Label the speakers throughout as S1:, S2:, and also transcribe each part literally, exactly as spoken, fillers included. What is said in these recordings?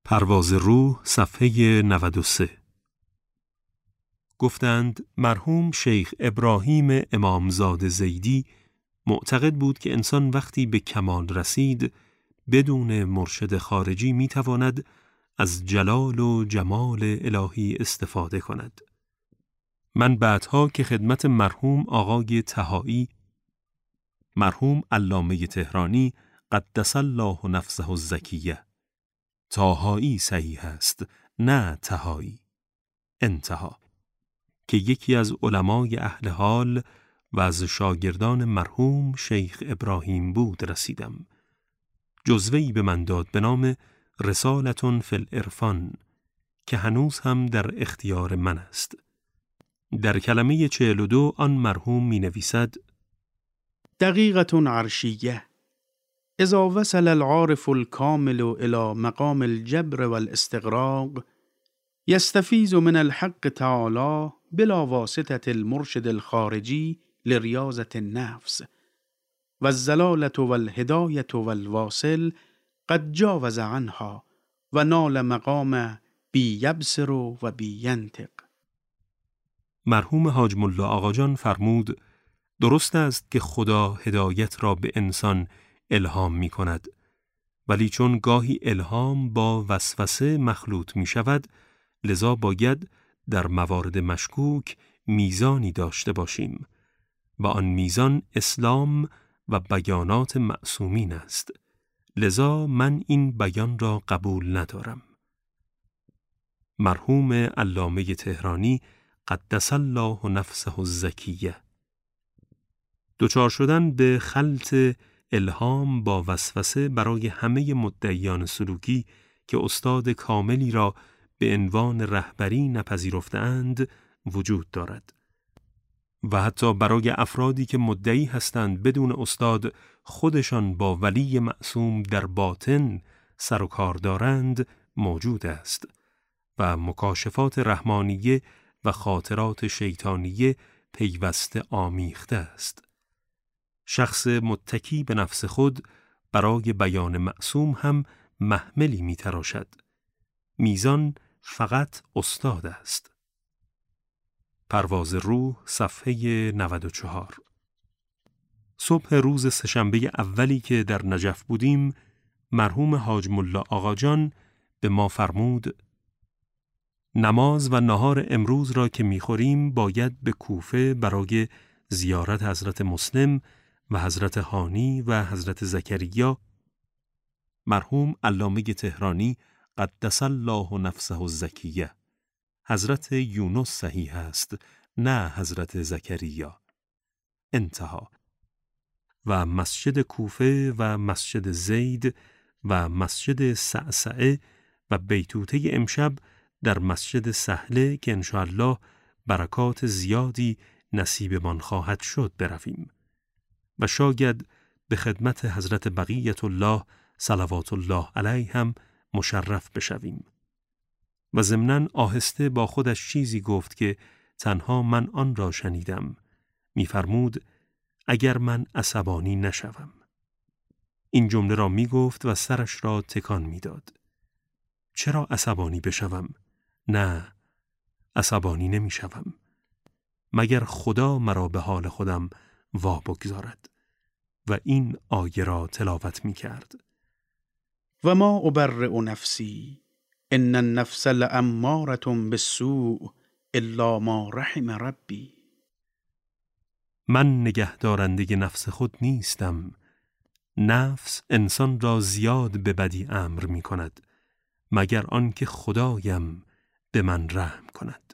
S1: پرواز روح صفحه نود و سه. گفتند مرحوم شیخ ابراهیم امامزاده زیدی معتقد بود که انسان وقتی به کمال رسید بدون مرشد خارجی میتواند از جلال و جمال الهی استفاده کند. من بعدها که خدمت مرحوم آقای طهایی، مرحوم علامه تهرانی قدس الله نفسه الزکیه، طاهایی صحیح است نه طهایی، انتها، که یکی از علمای اهل حال و از شاگردان مرحوم شیخ ابراهیم بود رسیدم. جزوه‌ای به من داد به نام رسالة فی العرفان که هنوز هم در اختیار من است. در کلمه چهل و دو آن مرحوم می نویسد:
S2: دقیقة عرشیه اذا وصل العارف الكامل الى مقام الجبر والاستغراق يستفيز من الحق تعالى بلا واسطة المرشد الخارجي لرياضة النفس والزلالة والهداية والواصل قد جاوز عنها ونال مقام بی یبصر و بی ینطق.
S1: مرحوم حاج ملا آقاجان فرمود درست است که خدا هدایت را به انسان الهام می کند، ولی چون گاهی الهام با وسوسه مخلوط می شود، لذا باید در موارد مشکوک میزانی داشته باشیم و آن میزان اسلام و بیانات معصومین است. لذا من این بیان را قبول ندارم. مرحوم علامه تهرانی قدس الله نفسه الزکیه. دچار شدن به خلط الهام با وسوسه برای همه مدعیان سلوکی که استاد کاملی را به عنوان رهبری نپذیرفته‌اند وجود دارد و حتی برای افرادی که مدعی هستند بدون استاد خودشان با ولی معصوم در باطن سر و کار دارند موجود است و مکاشفات رحمانیه و خاطرات شیطانیه پیوسته آمیخته است. شخص متکی به نفس خود برای بیان معصوم هم محملی می تراشد. میزان فقط استاد است. پرواز روح صفحه نود و چهار. صبح روز سه‌شنبه اولی که در نجف بودیم، مرحوم حاج ملا آقاجان به ما فرمود نماز و نهار امروز را که می‌خوریم باید به کوفه برای زیارت حضرت مسلم و حضرت هانی و حضرت زکریا. مرحوم علامه تهرانی قدس الله نفسه الزکیه، حضرت یونس صحیح است نه حضرت زکریا، انتها، و مسجد کوفه و مسجد زید و مسجد سعسعه و بیتوته امشب در مسجد سهله که انشاءالله برکات زیادی نصیبمان خواهد شد برویم و شاید به خدمت حضرت بقیت الله صلوات الله علیه هم مشرف بشویم. و ضمناً آهسته با خودش چیزی گفت که تنها من آن را شنیدم. می‌فرمود اگر من عصبانی نشوم. این جمله را می گفت و سرش را تکان می‌داد. چرا عصبانی بشوم؟ نه، عصبانی نمی‌شوم مگر خدا مرا به حال خودم وا بگذارد. و این آیه را تلاوت می‌کرد.
S2: و ما ابرئ نفسی ان النفس لاماره بالسوء الا ما رحم ربی.
S1: من نگهدارنده نفس خود نیستم. نفس انسان را زیاد به بدی امر می کند مگر آنکه خدایم به من رحم کند.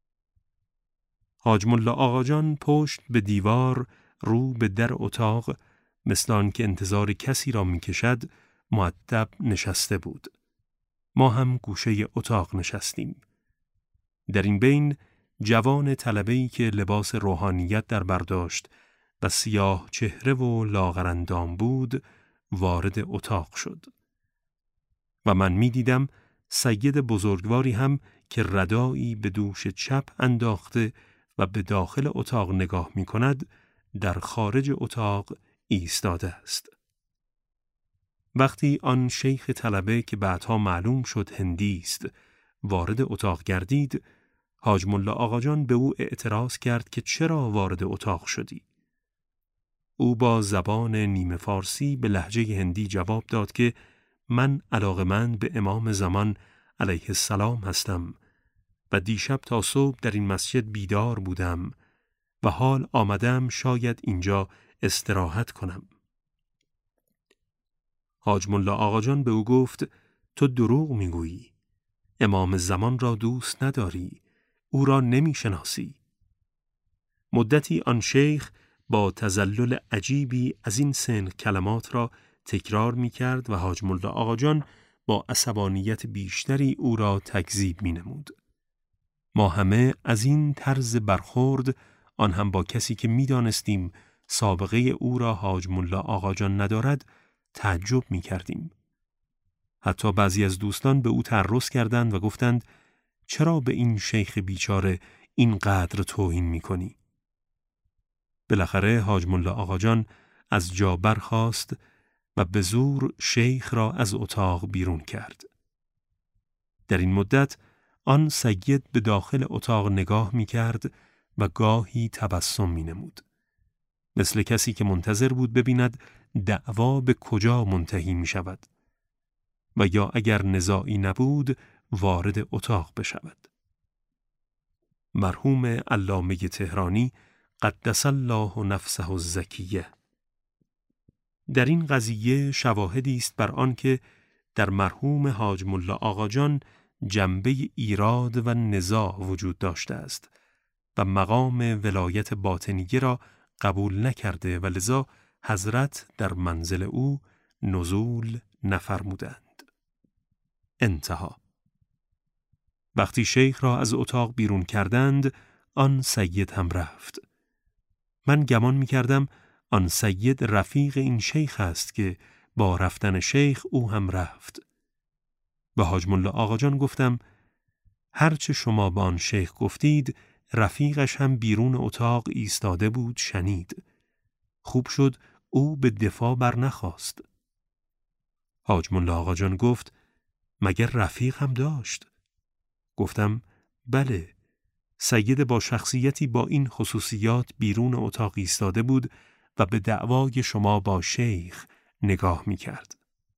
S1: حاج ملا آقاجان پشت به دیوار رو به در اتاق مثل آنکه انتظار کسی را می کشد مؤدب نشسته بود. ما هم گوشه اتاق نشستیم. در این بین جوان طلبه‌ای که لباس روحانیت در برداشت و سیاه چهره و لاغرندام بود وارد اتاق شد و من می دیدم سید بزرگواری هم که ردایی به دوش چپ انداخته و به داخل اتاق نگاه می کند در خارج اتاق ایستاده است. وقتی آن شیخ طلبه که بعدها معلوم شد هندی است وارد اتاق گردید، حاج ملا آقاجان به او اعتراض کرد که چرا وارد اتاق شدی؟ او با زبان نیمه فارسی به لهجه هندی جواب داد که من علاقه‌مند به امام زمان علیه السلام هستم و دیشب تا صبح در این مسجد بیدار بودم و حال آمدم شاید اینجا استراحت کنم. حاج ملا آقاجان به او گفت تو دروغ میگویی. امام زمان را دوست نداری، او را نمیشناسی. مدتی آن شیخ با تذلل عجیبی از این سن کلمات را تکرار می کرد و حاج ملا آقاجان با عصبانیت بیشتری او را تکذیب می نمود. ما همه از این طرز برخورد، آن هم با کسی که می دانستیم سابقه او را حاج ملا آقاجان ندارد، تعجب می کردیم. حتی بعضی از دوستان به او تعرض کردند و گفتند چرا به این شیخ بیچاره اینقدر توهین می کنی؟ بالاخره حاج ملا آقاجان از جا برخاست و به زور شیخ را از اتاق بیرون کرد. در این مدت آن سید به داخل اتاق نگاه می کرد و گاهی تبسم می نمود. مثل کسی که منتظر بود ببیند دعوا به کجا منتهی می شود و یا اگر نزاعی نبود وارد اتاق بشود. مرحوم علامه تهرانی قدس الله نفسه الزکیه در این قضیه شواهدی است بر آن که در مرحوم حاج ملا آقاجان جنبه ایراد و نزاع وجود داشته است و مقام ولایت باطنیه را قبول نکرده و لذا حضرت در منزل او نزول نفرمودند. انتها. وقتی شیخ را از اتاق بیرون کردند، آن سید هم رفت. من گمان می کردم آن سید رفیق این شیخ است که با رفتن شیخ او هم رفت. به حاج ملا آقاجان گفتم هرچه شما با آن شیخ گفتید رفیقش هم بیرون اتاق ایستاده بود شنید. خوب شد او به دفاع بر نخواست. حاج ملا آقاجان گفت مگر رفیق هم داشت؟ گفتم بله، سید با شخصیتی با این خصوصیات بیرون اتاق ایستاده بود و به دعوای شما با شیخ نگاه می کرد.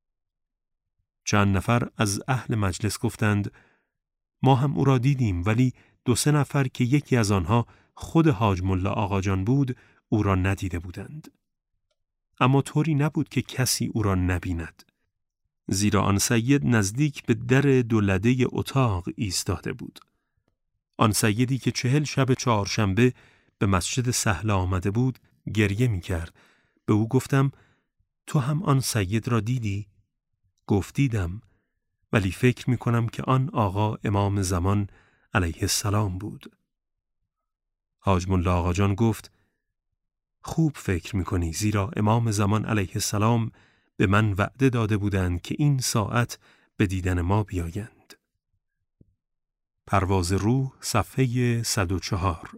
S1: چند نفر از اهل مجلس گفتند ما هم او را دیدیم، ولی دو سه نفر که یکی از آنها خود حاج ملا آقاجان بود او را ندیده بودند. اما طوری نبود که کسی او را نبیند، زیرا آن سید نزدیک به در دولده اتاق ایستاده بود. آن سیدی که چهل شب چهارشنبه به مسجد سهل آمده بود گریه می کرد. به او گفتم تو هم آن سید را دیدی؟ گفت دیدم، ولی فکر می کنم که آن آقا امام زمان علیه السلام بود. حاج ملا آقاجان گفت خوب فکر می کنی، زیرا امام زمان علیه السلام به من وعده داده بودند که این ساعت به دیدن ما بیایند. پرواز روح صفحه صد و چهار.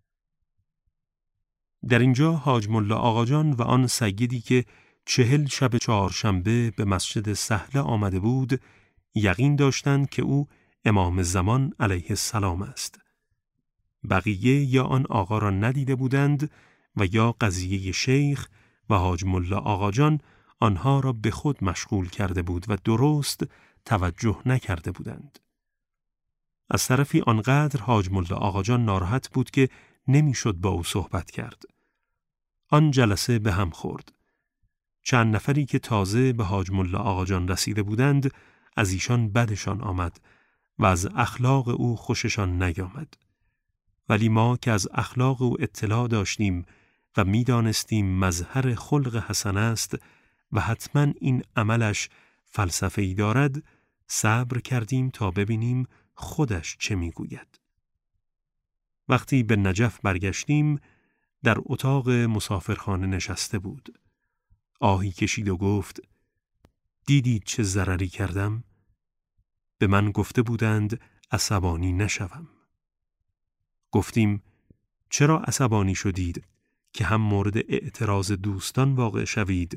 S1: در اینجا حاج ملا آقاجان و آن سیدی که چهل شب چهارشنبه به مسجد سهل آمده بود یقین داشتند که او امام زمان علیه السلام است. بقیه یا آن آقا را ندیده بودند و یا قضیه شیخ و حاج ملا آقاجان آنها را به خود مشغول کرده بود و درست توجه نکرده بودند. از طرفی آنقدر حاج ملا آقاجان ناراحت بود که نمیشد با او صحبت کرد. آن جلسه به هم خورد. چند نفری که تازه به حاج ملا آقاجان رسیده بودند از ایشان بدشان آمد و از اخلاق او خوششان نیامد. ولی ما که از اخلاق او اطلاع داشتیم و میدانستیم مظهر خلق حسن است و حتما این عملش فلسفه‌ای دارد، صبر کردیم تا ببینیم خودش چه میگوید. وقتی به نجف برگشتیم در اتاق مسافرخانه نشسته بود. آهی کشید و گفت دیدید چه ضرری کردم؟ به من گفته بودند عصبانی نشوم. گفتیم چرا عصبانی شدید که هم مورد اعتراض دوستان واقع شوید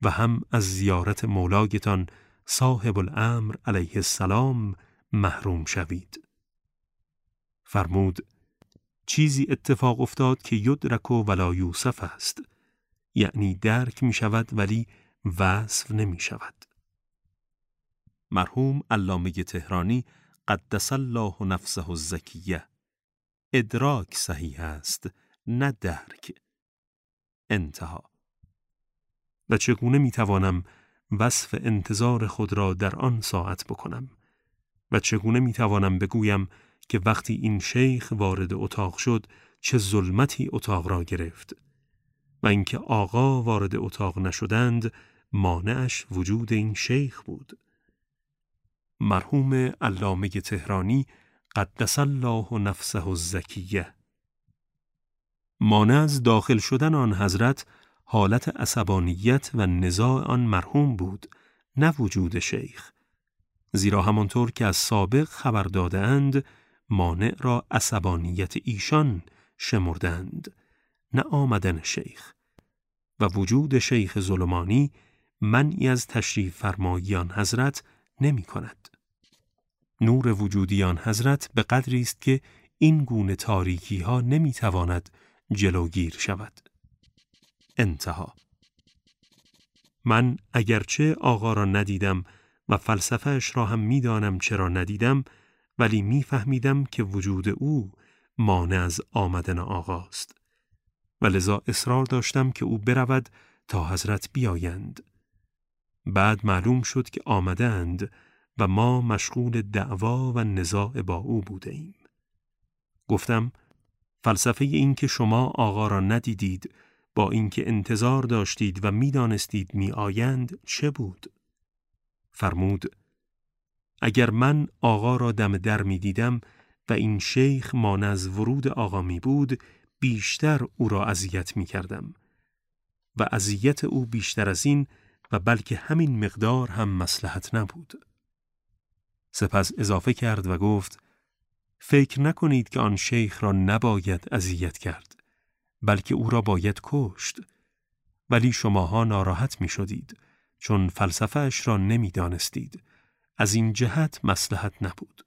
S1: و هم از زیارت مولایتان صاحب الامر علیه السلام محروم شوید. فرمود چیزی اتفاق افتاد که یدرک ولا یوصف است، یعنی درک می شود ولی وصف نمی شود. مرحوم علامه تهرانی قدس الله نفسه الزکیه: ادراک صحیح است، نه درک. انتها. و چگونه می توانم وصف انتظار خود را در آن ساعت بکنم؟ و چگونه می توانم بگویم که وقتی این شیخ وارد اتاق شد چه ظلمتی اتاق را گرفت و اینکه آقا وارد اتاق نشدند مانعش وجود این شیخ بود؟ مرحوم علامه تهرانی قدس الله نفسه الزکیه: مانع از داخل شدن آن حضرت حالت عصبانیت و نزاع آن مرحوم بود، نه وجود شیخ. زیرا همانطور که از سابق خبر دادند مانع را عصبانیت ایشان شمردند، نه آمدن شیخ. و وجود شیخ ظلمانی منعی از تشریف فرمایی آن حضرت نمی کند. نور وجودی آن حضرت به قدری است که این گونه تاریکی ها نمی تواند جلوگیر شود. انتها. من اگرچه آقا را ندیدم و فلسفه اش را هم می دانم چرا ندیدم، ولی می فهمیدم که وجود او مانع از آمدن آقاست و لذا اصرار داشتم که او برود تا حضرت بیایند. بعد معلوم شد که آمدند و ما مشغول دعوا و نزاع با او بوده ایم. گفتم فلسفه این که شما آقا را ندیدید با اینکه انتظار داشتید و می دانستید می آیند چه بود؟ فرمود اگر من آقا را دم در می دیدم و این شیخ مانع از ورود آقا می بود، بیشتر او را اذیت می کردم و اذیت او بیشتر از این و بلکه همین مقدار هم مصلحت نبود. سپس اضافه کرد و گفت فکر نکنید که آن شیخ را نباید اذیت کرد، بلکه او را باید کشت، ولی شماها ناراحت می شدید چون فلسفه اش را نمی دانستید. از این جهت مصلحت نبود.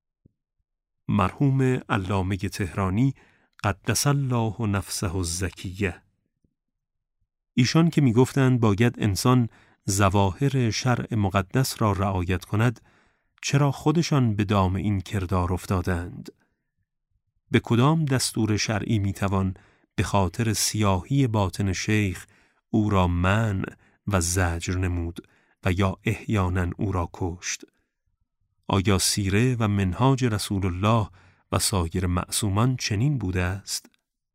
S1: مرحوم علامه تهرانی قدس الله نفسه الزکیه: ایشان که می گفتند باید انسان ظواهر شرع مقدس را رعایت کند، چرا خودشان به دام این کردار افتادند؟ به کدام دستور شرعی می توان به خاطر سیاهی باطن شیخ او را منع و زجر نمود و یا احیانا او را کشت؟ آیا سیره و منهاج رسول الله و سایر معصومان چنین بوده است؟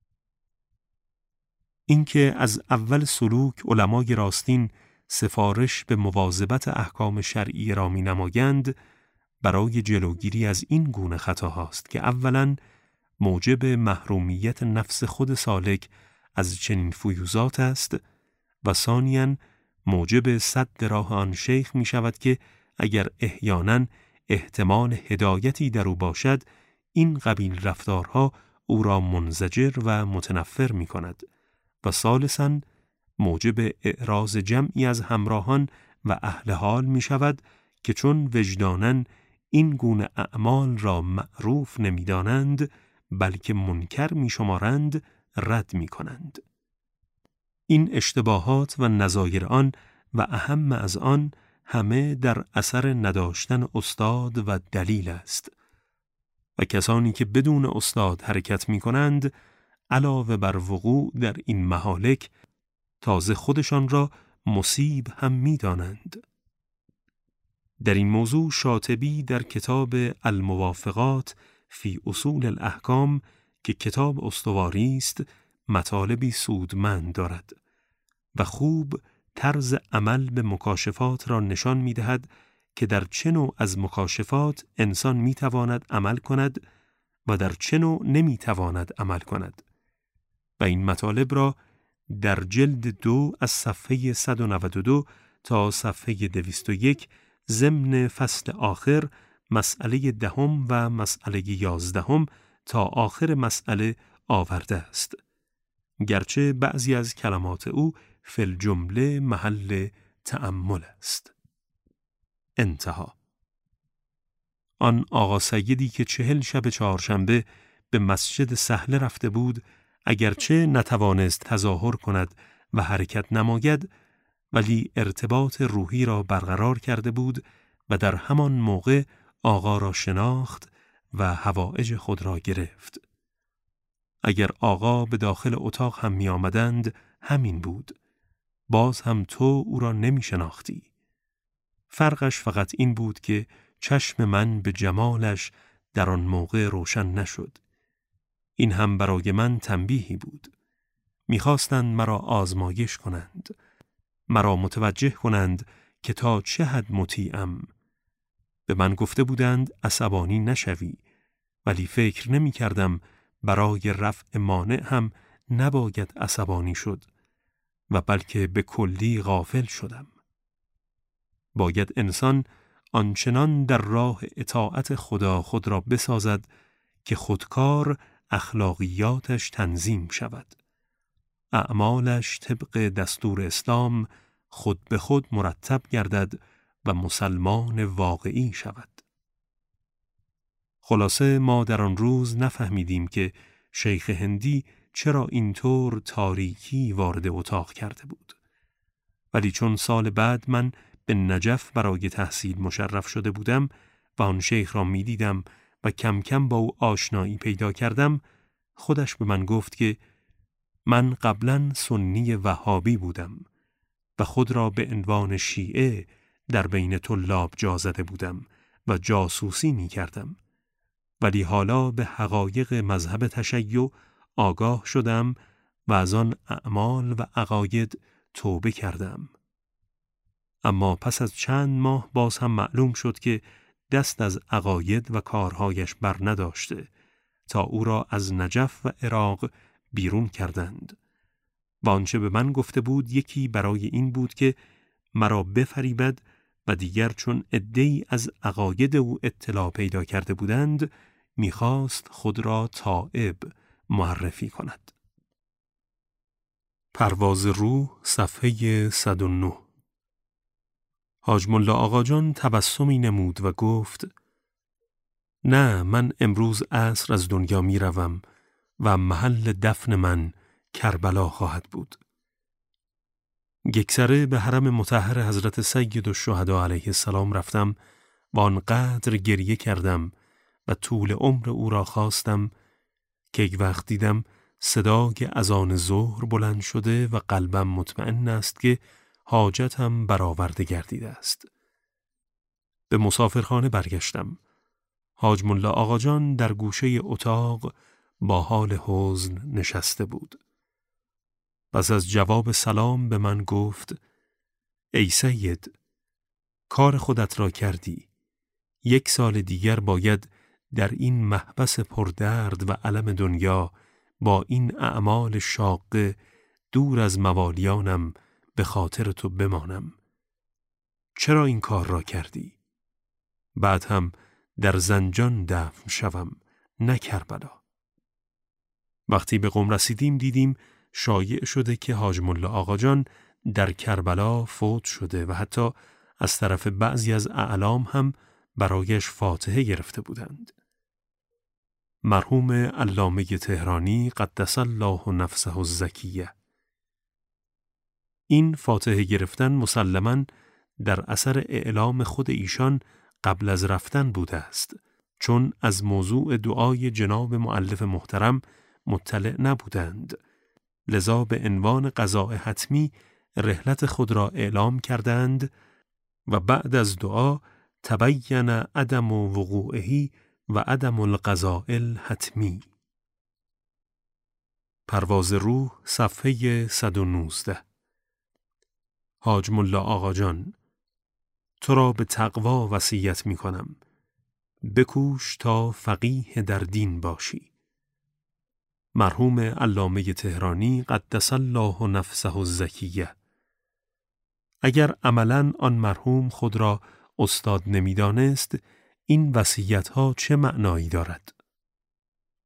S1: اینکه از اول سلوک علمای راستین سفارش به مواظبت احکام شرعی را می نمایند برای جلوگیری از این گونه خطاهاست که اولاً موجب محرومیت نفس خود سالک از چنین فیوزات است و ثانیاً موجب سد راه آن شیخ می شود که اگر احیاناً احتمال هدایتی در او باشد، این قبیل رفتارها او را منزجر و متنفر می کند و ثالثاً موجب اعراض جمعی از همراهان و اهل حال می شود که چون وجداناً این گونه اعمال را معروف نمی دانند بلکه منکر می شمارند، رد می کنند. این اشتباهات و نظایر آن و اهم از آن همه در اثر نداشتن استاد و دلیل است و کسانی که بدون استاد حرکت می کنند علاوه بر وقوع در این مهالک تازه خودشان را مصیب هم می دانند. در این موضوع شاطبی در کتاب الموافقات فی اصول الاحکام که کتاب استواری است مطالبی سودمند دارد و خوب طرز عمل به مکاشفات را نشان می دهد که در چه نوع از مکاشفات انسان می تواند عمل کند و در چه نوع نمی تواند عمل کند و این مطالب را در جلد دو از صفحه صد و نود و دو تا صفحه دویست و یک ضمن فصل آخر مسئله دهم و مسئله یازدهم تا آخر مسئله آورده است. گرچه بعضی از کلمات او فی الجمله محل تأمل است. انتها. آن آقا سیدی که چهل شب چهارشنبه به مسجد سهله رفته بود، اگرچه نتوانست تظاهر کند و حرکت نماید، ولی ارتباط روحی را برقرار کرده بود و در همان موقع آقا را شناخت و حوائج خود را گرفت. اگر آقا به داخل اتاق هم می آمدند، همین بود. باز هم تو او را نمی شناختی. فرقش فقط این بود که چشم من به جمالش در آن موقع روشن نشد. این هم برای من تنبیهی بود. می‌خواستند مرا آزمایش کنند، مرا متوجه کنند که تا چه حد مطیعم. به من گفته بودند عصبانی نشوی، ولی فکر نمی کردم برای رفع مانع هم نباید عصبانی شد و بلکه به کلی غافل شدم. باید انسان آنچنان در راه اطاعت خدا خود را بسازد که خودکار اخلاقیاتش تنظیم شود. اعمالش طبق دستور اسلام خود به خود مرتب گردد و مسلمان واقعی شود. خلاصه ما در آن روز نفهمیدیم که شیخ هندی چرا اینطور تاریکی وارد اتاق کرده بود. ولی چون سال بعد من به نجف برای تحصیل مشرف شده بودم و آن شیخ را می دیدم و کم کم با او آشنایی پیدا کردم، خودش به من گفت که من قبلاً سنی وهابی بودم و خود را به عنوان شیعه در بین طلاب جا زده بودم و جاسوسی می کردم، ولی حالا به حقایق مذهب تشیع آگاه شدم و از آن اعمال و عقاید توبه کردم. اما پس از چند ماه باز هم معلوم شد که دست از عقاید و کارهایش بر نداشته تا او را از نجف و عراق بیرون کردند. و آنچه به من گفته بود یکی برای این بود که مرا بفریبد و دیگر چون عده‌ای از عقاید او اطلاع پیدا کرده بودند میخواست خود را تائب معرفی کند. پرواز روح صفحه صد و نه. حاج ملا آقا جان تبسمی نمود و گفت نه، من امروز عصر از دنیا می روم و محل دفن من کربلا خواهد بود. یکسره به حرم مطهر حضرت سید الشهدا علیه السلام رفتم و آنقدر گریه کردم و طول عمر او را خواستم که یک وقت دیدم صدای اذان ظهر بلند شده و قلبم مطمئن است که حاجتم برآورده گردیده است. به مسافرخانه برگشتم. حاج ملا آقا جان در گوشه اتاق با حال حزن نشسته بود. پس از جواب سلام به من گفت ای سید، کار خودت را کردی. یک سال دیگر باید در این محبس پردرد و الم دنیا با این اعمال شاقه دور از موالیانم به خاطر تو بمانم. چرا این کار را کردی؟ بعد هم در زنجان دفن شوم، نه کربلا. وقتی به قم رسیدیم دیدیم شایع شده که حاج ملا آقا جان در کربلا فوت شده و حتی از طرف بعضی از اعلام هم برایش فاتحه گرفته بودند. مرحوم علامه تهرانی قدس الله نفسه الزکیه. این فاتحه گرفتن مسلماً در اثر اعلام خود ایشان قبل از رفتن بوده است، چون از موضوع دعای جناب مؤلف محترم مطلع نبودند، لذا به عنوان قضاء حتمی رحلت خود را اعلام کردند و بعد از دعا تبین عدم وقوعه و عدم القضاء الحتمی. پرواز روح صفحه صد و نوزده. حاج ملا آقا جان، تو را به تقوا وصیت می کنم. بکوش تا فقیه در دین باشی. مرحوم علامه تهرانی قدس الله نفسه الزکیه. اگر عملاً آن مرحوم خود را استاد نمی‌دانست، این وصیت‌ها چه معنایی دارد؟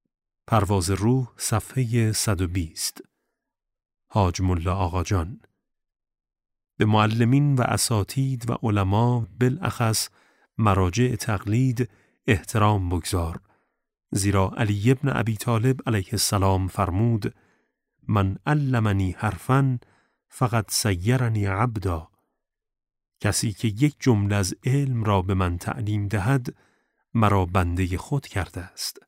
S1: پرواز روح صفحه صد و بیست. حاج ملا آقا جان، به معلمین و اساتید و علما بالاخص مراجع تقلید احترام بگذار، زیرا علی ابن ابی طالب علیه السلام فرمود: من علمنی حرفاً فقط سیرنی عبدا. کسی که یک جمله از علم را به من تعلیم دهد مرا بنده خود کرده است.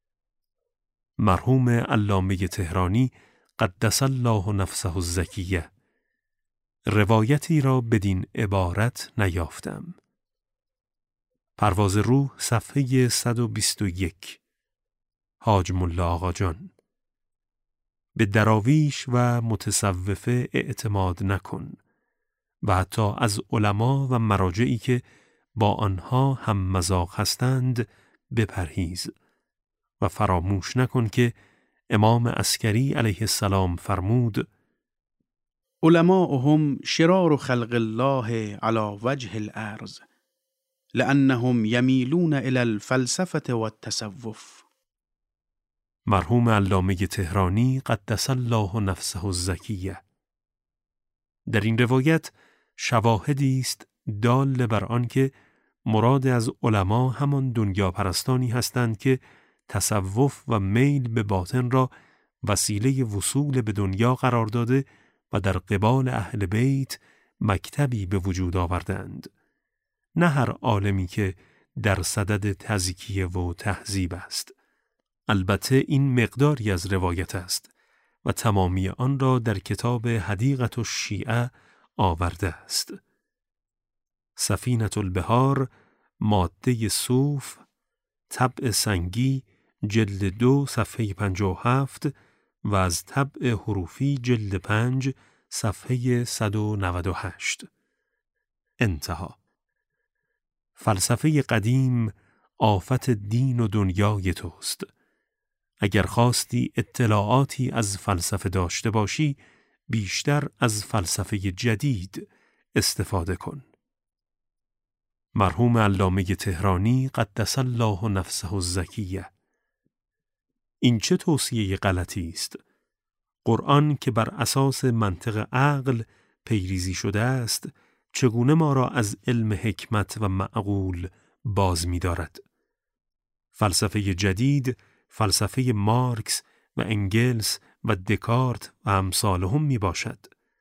S1: مرحوم علامه تهرانی قدس الله نفسه الزکیه. روایتی را بدین عبارت نیافتم. پرواز روح صفحه صد و بیست و یک. حاج ملا آقاجان: به دراویش و متصوفه اعتماد نکن و حتی از علما و مراجعی که با آنها هم مذاق هستند بپرهیز و فراموش نکن که امام عسکری علیه السلام فرمود:
S2: علماؤهم شرار خلق الله على وجه الارض لأنهم يميلون إلى الفلسفة والتصوف.
S1: مرحوم علامه تهرانی قدس الله نفسه الزکیه. در این روایت شواهدی است دال بر آن که مراد از علما همان دنیا پرستانی هستند که تصوف و میل به باطن را وسیله وصول به دنیا قرار داده و در قبال اهل بیت مکتبی به وجود آوردند، نه هر عالمی که در صدد تزکیه و تهذیب است. البته این مقداری از روایت است و تمامی آن را در کتاب حدیقة الشیعه آورده است. سفینة البحار، ماده صوف، طبع سنگی، جلد دو صفحه پنجاه و هفت و از طبع حروفی جلد پنج صفحه صد و نود و هشت. انتها. فلسفه قدیم آفت دین و دنیای توست. اگر خواستی اطلاعاتی از فلسفه داشته باشی، بیشتر از فلسفه جدید استفاده کن. مرحوم علامه تهرانی قدس الله نفسه الزکیه. این چه توصیه غلطی است؟ قرآن که بر اساس منطق عقل پیریزی شده است، چگونه ما را از علم حکمت و معقول باز می دارد؟ فلسفه جدید، فلسفه مارکس و انگلس و دکارت و امثالهم می باشد.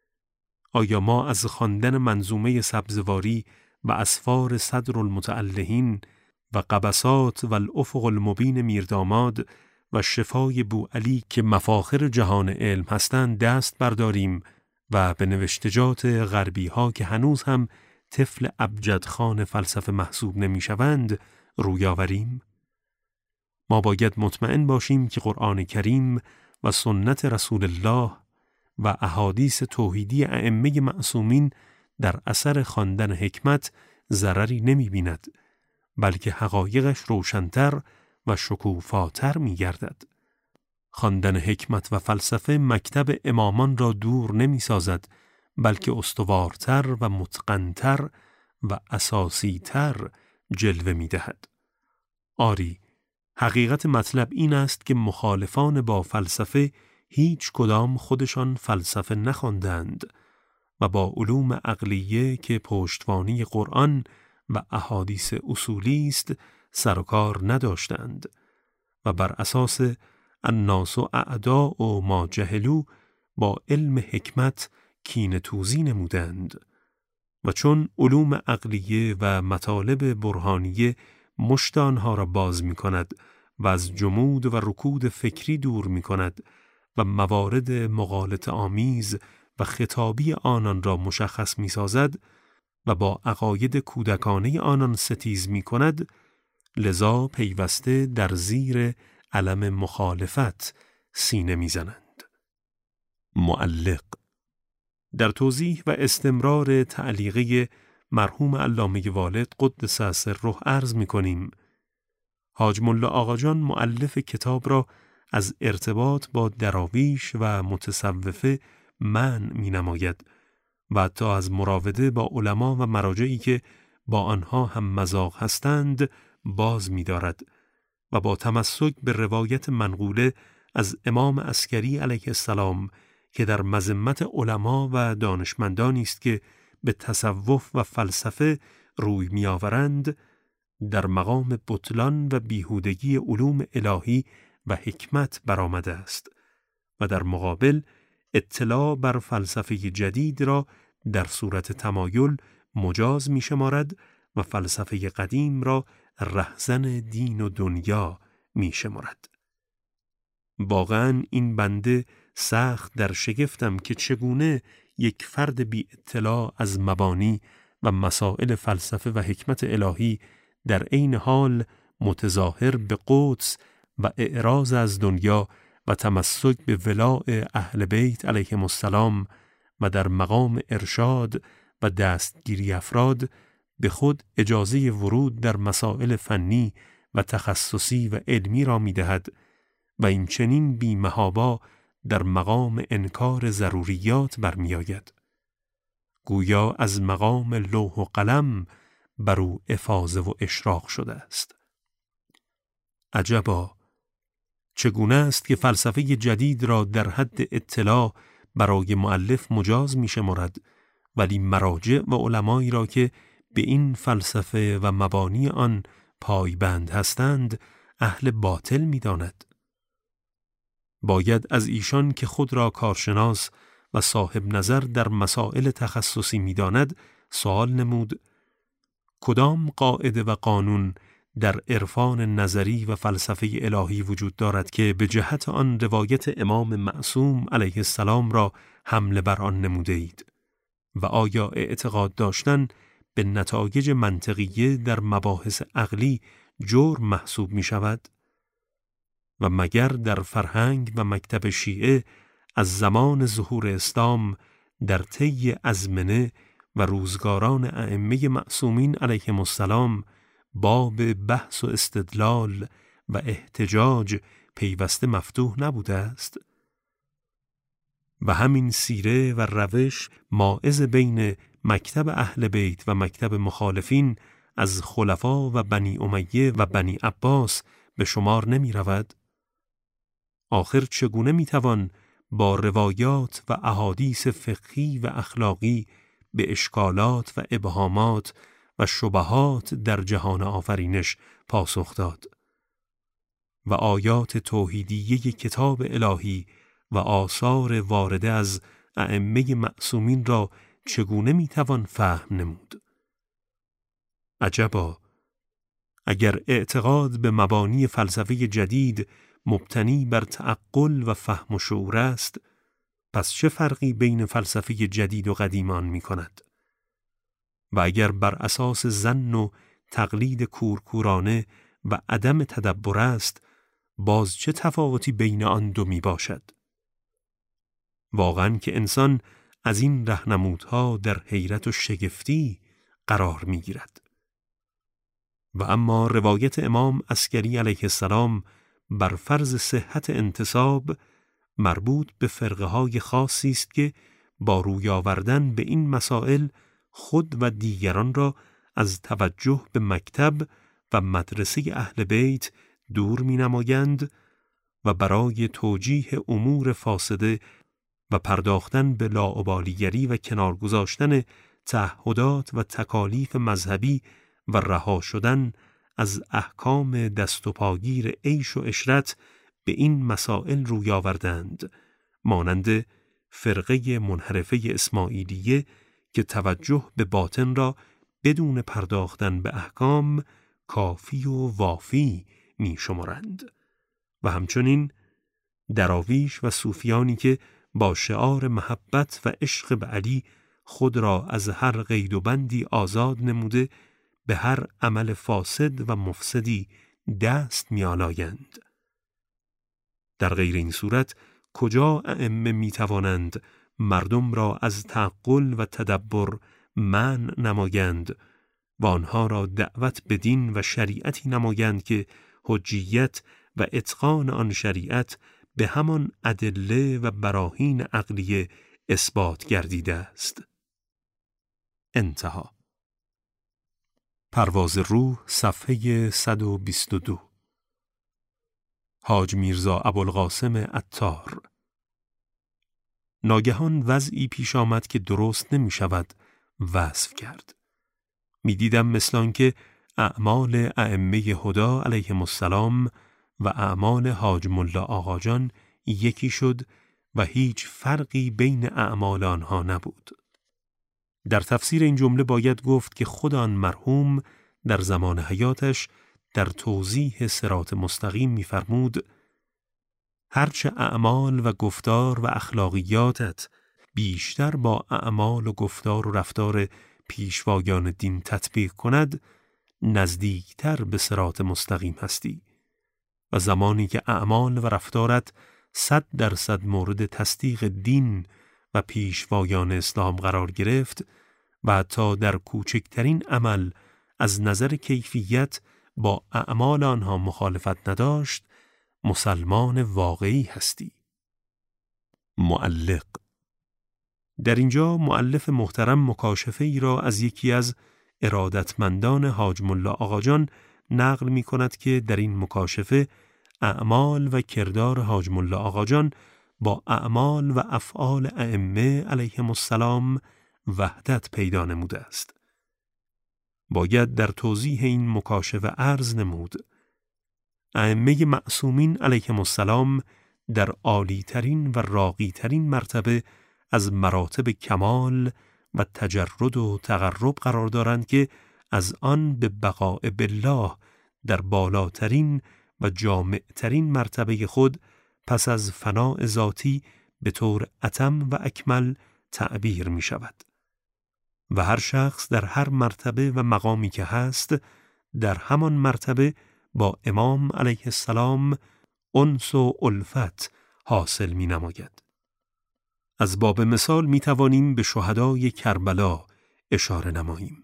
S1: آیا ما از خواندن منظومه سبزواری و اسفار صدر المتألهین و قبسات و الافق المبین میرداماد و شفای بوعلی که مفاخر جهان علم هستند دست برداریم و به نوشتجات غربی ها که هنوز هم طفل ابجدخوان فلسفه محسوب نمی شوند روی آوریم؟ ما باید مطمئن باشیم که قرآن کریم و سنت رسول الله و احادیث توحیدی ائمه معصومین در اثر خواندن حکمت ضرری نمی بیند، بلکه حقایقش روشن‌تر و شکوفاتر می گردد. خواندن حکمت و فلسفه مکتب امامان را دور نمی سازد، بلکه استوارتر و متقنتر و اساسیتر جلوه می دهد. آری، حقیقت مطلب این است که مخالفان با فلسفه هیچ کدام خودشان فلسفه نخواندند و با علوم عقلیه که پشتوانی قرآن و احادیث اصولی است سر و کار نداشتند و بر اساس الناس اعداء و ما جهلوا با علم حکمت کینه توزی نمودند و چون علوم عقلیه و مطالب برهانیه مشت آنها را باز می کند و از جمود و رکود فکری دور می کند و موارد مغالطه آمیز و خطابی آنان را مشخص می سازد و با عقاید کودکانه آنان ستیز می کند، لذا پیوسته در زیر علم مخالفت سینه می زنند. معلق در توضیح و استمرار تعلیقه مرحوم علامه والد قدس سره عرض می کنیم. حاج ملا آقاجان مؤلف کتاب را از ارتباط با دراویش و متصوفه منع می نماید و حتی از مراوده با علما و مراجعی که با آنها هم مذاق هستند باز می دارد و با تمسک به روایت منقوله از امام عسکری علیه السلام که در مذمت علما و دانشمندانی است که به تصوف و فلسفه روی می‌آورند، در مقام بطلان و بیهودگی علوم الهی و حکمت برآمده است و در مقابل اطلاع بر فلسفه جدید را در صورت تمایل مجاز می شمارد و فلسفه قدیم را رهزن دین و دنیا می شمارد. واقعاً این بنده سخت در شگفتم که چگونه یک فرد بی اطلاع از مبانی و مسائل فلسفه و حکمت الهی در عین حال متظاهر به قدس و اعراض از دنیا و تمسک به ولاء اهل بیت علیهم السلام و در مقام ارشاد و دستگیری افراد به خود اجازه ورود در مسائل فنی و تخصصی و علمی را می دهد و این چنین بی محابا در مقام انکار ضروریات برمی آید. گویا از مقام لوح و قلم بر او افاضه و اشراق شده است. عجبا، چگونه است که فلسفه جدید را در حد اطلاع برای مؤلف مجاز می شمارد، ولی مراجع و علمایی را که به این فلسفه و مبانی آن پایبند هستند اهل باطل می داند. باید از ایشان که خود را کارشناس و صاحب نظر در مسائل تخصصی می داند سوال نمود: کدام قاعده و قانون در عرفان نظری و فلسفه الهی وجود دارد که به جهت آن روایت امام معصوم علیه السلام را حمله بر آن نموده اید؟ و آیا اعتقاد داشتن به نتایج منطقیه در مباحث عقلی جرم محسوب می شود؟ و مگر در فرهنگ و مکتب شیعه از زمان ظهور اسلام در طی ازمنه و روزگاران ائمه معصومین علیهم السلام باب بحث و استدلال و احتجاج پیوسته مفتوح نبوده است؟ و همین سیره و روش ماعز بین مکتب اهل بیت و مکتب مخالفین از خلفا و بنی امیه و بنی عباس به شمار نمی رود؟ آخر چگونه می توان با روایات و احادیث فقهی و اخلاقی به اشکالات و ابهامات و شبهات در جهان آفرینش پاسخ داد؟ و آیات توحیدیه کتاب الهی و آثار وارده از ائمه معصومین را چگونه می توان فهم نمود؟ عجبا، اگر اعتقاد به مبانی فلسفه جدید مبتنی بر تعقل و فهم و شعور است، پس چه فرقی بین فلسفه جدید و قدیمان می کند؟ و اگر بر اساس ظن و تقلید کورکورانه و عدم تدبر است، باز چه تفاوتی بین آن دو می باشد؟ واقعاً که انسان از این راهنمودها در حیرت و شگفتی قرار می گیرد. و اما روایت امام عسکری علیه السلام بر فرض صحت انتساب مربوط به فرقه های خاصی است که با روی آوردن به این مسائل خود و دیگران را از توجه به مکتب و مدرسه اهل بیت دور می نمایند و برای توجیه امور فاسده و پرداختن به لاابالیگری و کنار گذاشتن تعهدات و تکالیف مذهبی و رها شدن از احکام دست و پاگیر عیش و عشرت به این مسائل روی آوردند، مانند فرقه منحرفه اسماعیلیه که توجه به باطن را بدون پرداختن به احکام کافی و وافی می شمارند، و همچنین دراویش و صوفیانی که با شعار محبت و عشق به علی خود را از هر قید و بندی آزاد نموده به هر عمل فاسد و مفسدی دست می آلایند. در غیر این صورت کجا ائمه می توانند مردم را از تعقل و تدبر منع نمایند و آنها را دعوت به دین و شریعتی نمایند که حجیت و اتقان آن شریعت به همان ادله و براهین عقلیه اثبات گردیده است. انتها. پرواز روح صفحه صد و بیست و دو. حاج میرزا ابوالقاسم عطار. ناگهان وضعی پیش آمد که درست نمی شود وصف کرد. می دیدم مثل آن که اعمال ائمه هدا علیهم السلام و اعمال حاج ملا آقاجان یکی شد و هیچ فرقی بین اعمال آنها نبود. در تفسیر این جمله باید گفت که خود آن مرحوم در زمان حیاتش در توضیح صراط مستقیم می‌فرمود: هرچه اعمال و گفتار و اخلاقیاتت بیشتر با اعمال و گفتار و رفتار پیشوایان دین تطبیق کند، نزدیکتر به صراط مستقیم هستی، و زمانی که اعمال و رفتارت صد درصد مورد تصدیق دین و پیشوایان اسلام قرار گرفت و حتی در کوچکترین عمل از نظر کیفیت با اعمال آنها مخالفت نداشت، مسلمان واقعی هستی. معلق. در اینجا مؤلف محترم مکاشفه ای را از یکی از ارادتمندان حاج ملا آقاجان نقل می کند که در این مکاشفه اعمال و کردار حاج ملا آقاجان با اعمال و افعال ائمه علیهم السلام وحدت پیدا نموده است. باید در توضیح این مکاشفه عرض نمود: ائمه معصومین علیهم السلام در عالی ترین و راقی ترین مرتبه از مراتب کمال و تجرد و تقرب قرار دارند که از آن به بقاء بالله در بالاترین و جامعترین مرتبه خود پس از فناء ذاتی به طور اتم و اکمل تعبیر می شود. و هر شخص در هر مرتبه و مقامی که هست در همان مرتبه با امام علیه السلام انس و الفت حاصل می نماید. از باب مثال می توانیم به شهدای کربلا اشاره نماییم.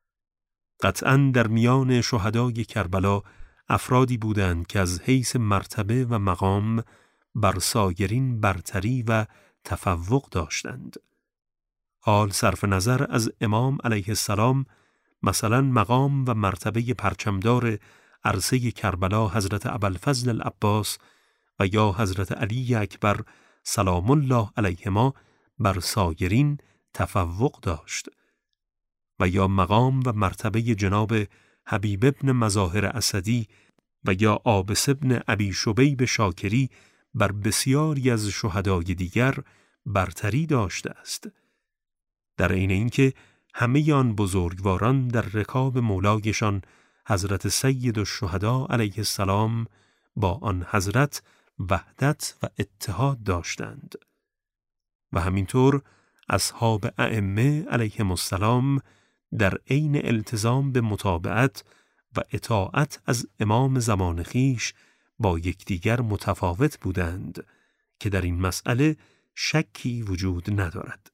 S1: قطعاً در میان شهدای کربلا افرادی بودند که از حیث مرتبه و مقام بر سایرین برتری و تفوق داشتند. حال صرف نظر از امام علیه السلام، مثلا مقام و مرتبه پرچمدار عرصه کربلا حضرت ابوالفضل العباس و یا حضرت علی اکبر سلام الله علیهما بر سایرین تفوق داشت، و یا مقام و مرتبه جناب حبیب ابن مظاهر اسدی و یا عابس ابن ابی شبیب شاکری بر بسیاری از شهدای دیگر برتری داشته است. در عین اینکه همه آن بزرگواران در رکاب مولایشان حضرت سید الشهدا علیه السلام با آن حضرت وحدت و اتحاد داشتند، و همینطور اصحاب ائمه علیهم السلام در عین التزام به متابعت و اطاعت از امام زمان خیش با یکدیگر متفاوت بودند که در این مسئله شکی وجود ندارد.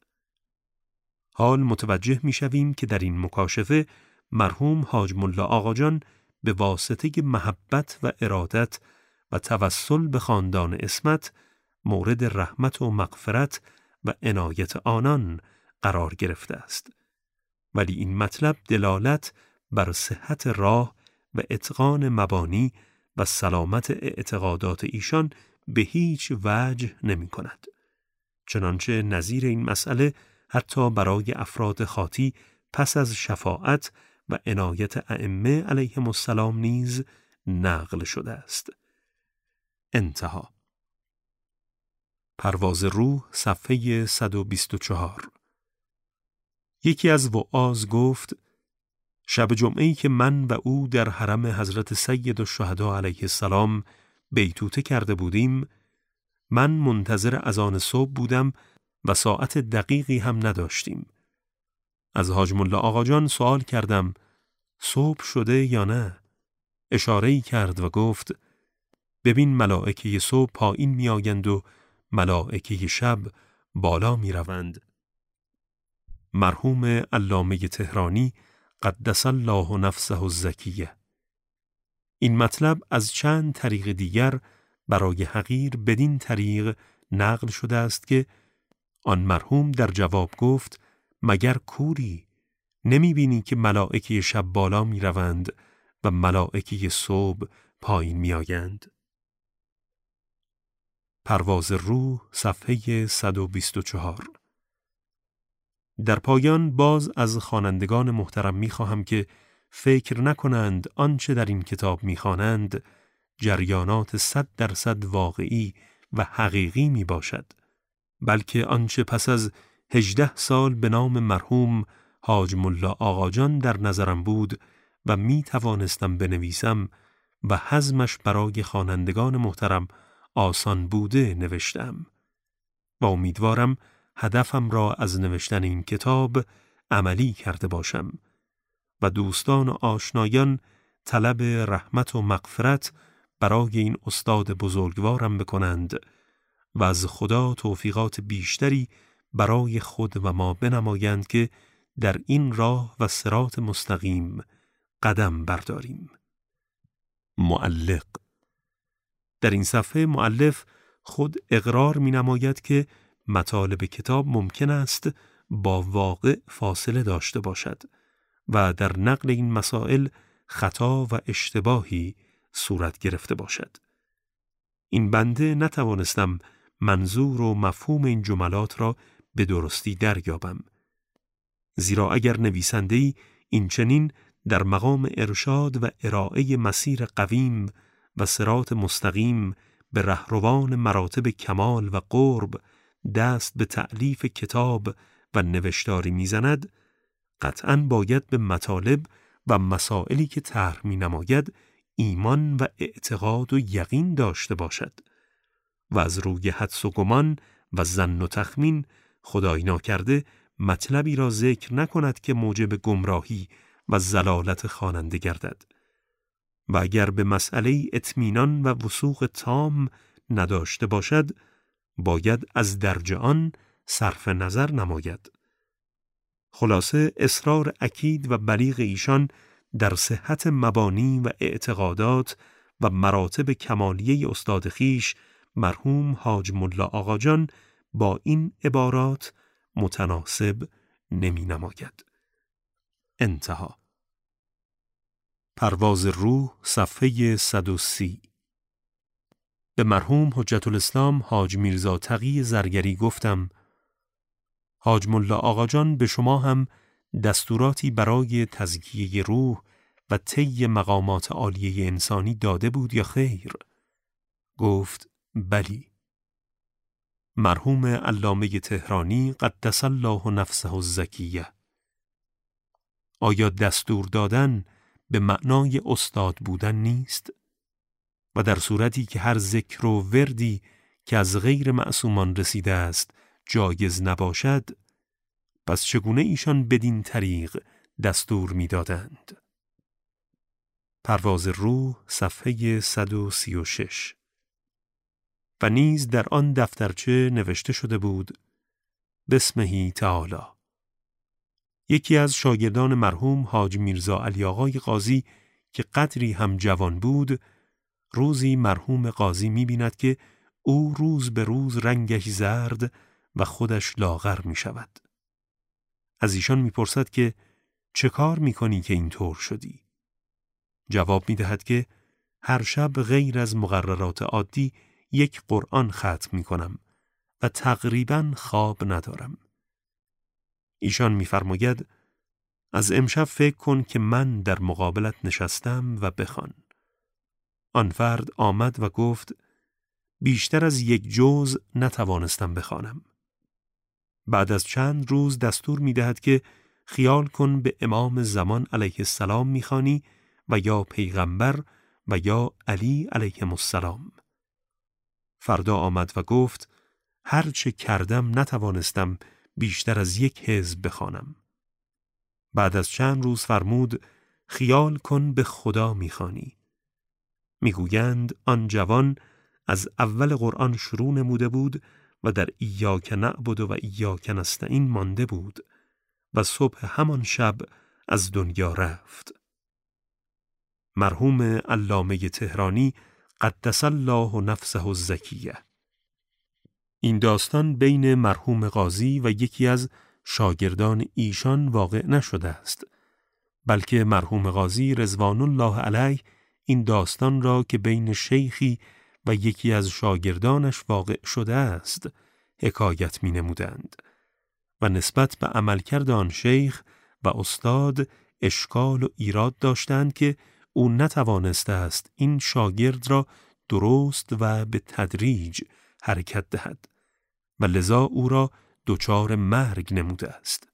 S1: حال متوجه می شویم که در این مکاشفه مرحوم حاج ملا آقاجان به واسطه محبت و ارادت و توسل به خاندان اسمت مورد رحمت و مغفرت و عنایت آنان قرار گرفته است، ولی این مطلب دلالت بر صحت راه و اتقان مبانی و سلامت اعتقادات ایشان به هیچ وجه نمی کند. چنانچه نظیر این مسئله حتی برای افراد خاطی پس از شفاعت و عنایت ائمه علیهم السلام نیز نقل شده است. انتها. پرواز روح صفحه صد و بیست و چهار. یکی از وعاظ گفت: شب جمعه‌ای که من و او در حرم حضرت سید الشهدا علیه السلام بیتوته کرده بودیم، من منتظر اذان صبح بودم و ساعت دقیقی هم نداشتیم. از حاج ملا آقاجان سوال کردم: صبح شده یا نه؟ اشاره‌ای کرد و گفت: ببین ملائکه صبح پایین می آیند و ملائکه شب بالا می روند. مرحوم علامه تهرانی قدس الله نفسه الزکیه. این مطلب از چند طریق دیگر برای حقیر بدین طریق نقل شده است که آن مرحوم در جواب گفت: مگر کوری؟ نمی بینی که ملائکه شب بالا می روند و ملائکه صبح پایین می آیند؟ پرواز روح صفحه صد و بیست و چهار. در پایان باز از خوانندگان محترم می‌خواهم که فکر نکنند آنچه در این کتاب می‌خوانند جریانات صد درصد واقعی و حقیقی می باشد، بلکه آنچه پس از هجده سال به نام مرحوم حاج ملا آقاجان در نظرم بود و می توانستم بنویسم و هضمش برای خوانندگان محترم آسان بوده نوشتم و امیدوارم هدفم را از نوشتن این کتاب عملی کرده باشم و دوستان و آشنایان طلب رحمت و مغفرت برای این استاد بزرگوارم بکنند و از خدا توفیقات بیشتری برای خود و ما بنمایند که در این راه و صراط مستقیم قدم برداریم. معلق. در این صفحه مؤلف خود اقرار می نماید که مطالب کتاب ممکن است با واقع فاصله داشته باشد و در نقل این مسائل خطا و اشتباهی صورت گرفته باشد. این بنده نتوانستم منظور و مفهوم این جملات را به درستی دریابم، زیرا اگر نویسنده‌ای این چنین در مقام ارشاد و ارائه مسیر قویم و صراط مستقیم به رهروان مراتب کمال و قرب دست به تألیف کتاب و نوشتاری میزند، قطعاً باید به مطالب و مسائلی که طرح می‌نماید ایمان و اعتقاد و یقین داشته باشد و از روی حدس و گمان و ظن و تخمین خدای ناکرده مطلبی را ذکر نکند که موجب گمراهی و ضلالت خواننده گردد و اگر به مسئله اطمینان و وثوق تام نداشته باشد باید از درج آن صرف نظر نماید. خلاصه اصرار اکید و بلیغ ایشان در صحت مبانی و اعتقادات و مراتب کمالیه استاد خویش مرحوم حاج ملا آقاجان با این عبارات متناسب نمی نماید. انتها. پرواز روح صفحه صد و سی. به مرحوم حجت الاسلام حاج میرزا تقی زرگری گفتم: حاج ملا آقاجان به شما هم دستوراتی برای تزکیه روح و طی مقامات عالیه انسانی داده بود یا خیر؟ گفت: بلی. مرحوم علامه تهرانی قدس الله نفسه الزکیه: آیا دستور دادن به معنای استاد بودن نیست؟ و در صورتی که هر ذکر و وردی که از غیر معصومان رسیده است جایز نباشد، پس چگونه ایشان بدین طریق دستور می دادند؟ پرواز روح صفحه صد و سی و شش. و نیز در آن دفترچه نوشته شده بود: بسمه تعالی. یکی از شاگردان مرحوم حاج میرزا علی آقای قاضی که قدری هم جوان بود، روزی مرحوم قاضی می بیند که او روز به روز رنگش زرد و خودش لاغر می شود. از ایشان می پرسد که چه کار می کنی که این طور شدی؟ جواب می دهد که هر شب غیر از مقررات عادی یک قرآن ختم می کنم و تقریباً خواب ندارم. ایشان می فرماید: از امشب فکر کن که من در مقابلت نشستم و بخوان. آن فرد آمد و گفت: بیشتر از یک جزء نتوانستم بخوانم. بعد از چند روز دستور می دهد که خیال کن به امام زمان علیه السلام می خوانی و یا پیغمبر و یا علی علیهم السلام. فردا آمد و گفت: هر چه کردم نتوانستم بیشتر از یک حزب بخوانم. بعد از چند روز فرمود: خیال کن به خدا می خوانی. میگویند آن جوان از اول قرآن شروع نموده بود و در ایاک نعبد و ایاک نستعین مانده بود و صبح همان شب از دنیا رفت. مرحوم علامه تهرانی قدس الله نفسه الزکیه. این داستان بین مرحوم قاضی و یکی از شاگردان ایشان واقع نشده است، بلکه مرحوم قاضی رضوان الله علیه این داستان را که بین شیخی و یکی از شاگردانش واقع شده است حکایت می نمودند و نسبت به عملکرد آن شیخ و استاد اشکال و ایراد داشتند که او نتوانسته است این شاگرد را درست و به تدریج حرکت دهد و لذا او را دچار مرگ نموده است.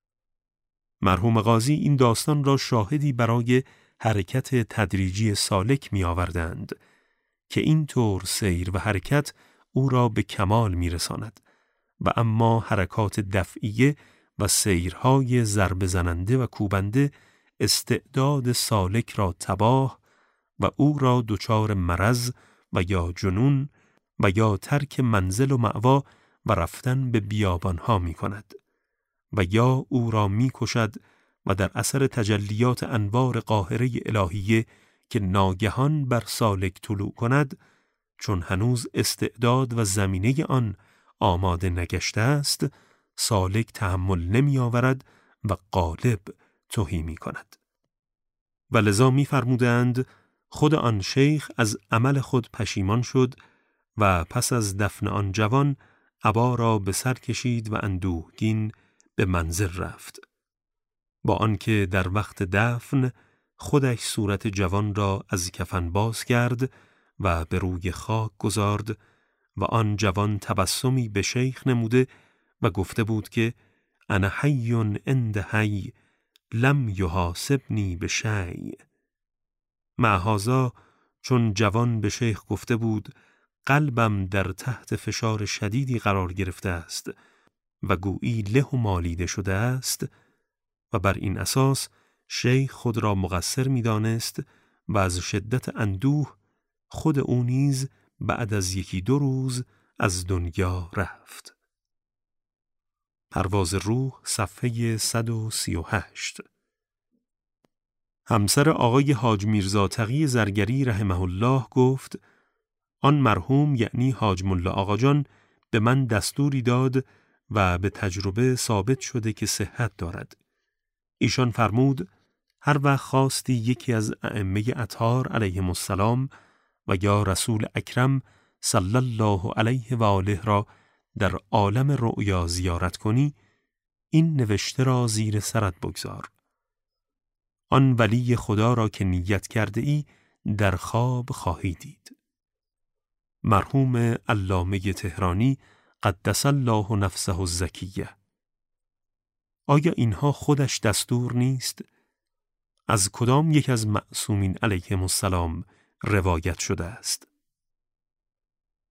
S1: مرحوم قاضی این داستان را شاهدی برای حرکت تدریجی سالک می آوردند که این طور سیر و حرکت او را به کمال می رساند و اما حرکات دفعیه و سیرهای ضربه زننده و کوبنده استعداد سالک را تباه و او را دچار مرض و یا جنون و یا ترک منزل و مأوا و رفتن به بیابانها می کند و یا او را می کشد و در اثر تجلیات انوار قاهره الهیه که ناگهان بر سالک طلوع کند، چون هنوز استعداد و زمینه آن آماده نگشته است، سالک تحمل نمی آورد و غالب تهی می کند. و لذا می فرمودند خود آن شیخ از عمل خود پشیمان شد و پس از دفن آن جوان عبا را به سر کشید و اندوهگین به منزل رفت، با آنکه در وقت دفن خودش صورت جوان را از کفن باز کرد و به روی خاک گذارد و آن جوان تبسمی به شیخ نموده و گفته بود که انا حی عند حی لم یحاسبنی بشیء. مع هذا چون جوان به شیخ گفته بود قلبم در تحت فشار شدیدی قرار گرفته است و گویی له و مالیده شده است و بر این اساس شیخ خود را مقصر می دانست و از شدت اندوه خود او نیز بعد از یکی دو روز از دنیا رفت. پرواز روح صفحه صد و سی و هشت. همسر آقای حاج میرزا تقی زرگری رحمه الله گفت آن مرحوم یعنی حاج ملا آقا جان به من دستوری داد و به تجربه ثابت شده که صحت دارد. ایشان فرمود هر وقت خواستی یکی از ائمه اطهار علیهم السلام و یا رسول اکرم صلی الله علیه و آله را در عالم رؤیا زیارت کنی، این نوشته را زیر سرت بگذار. آن ولی خدا را که نیت کرده ای در خواب خواهی دید. مرحوم علامه تهرانی قدس الله نفسه الزکیه. آیا اینها خودش دستور نیست؟ از کدام یک از معصومین علیهم السلام روایت شده است؟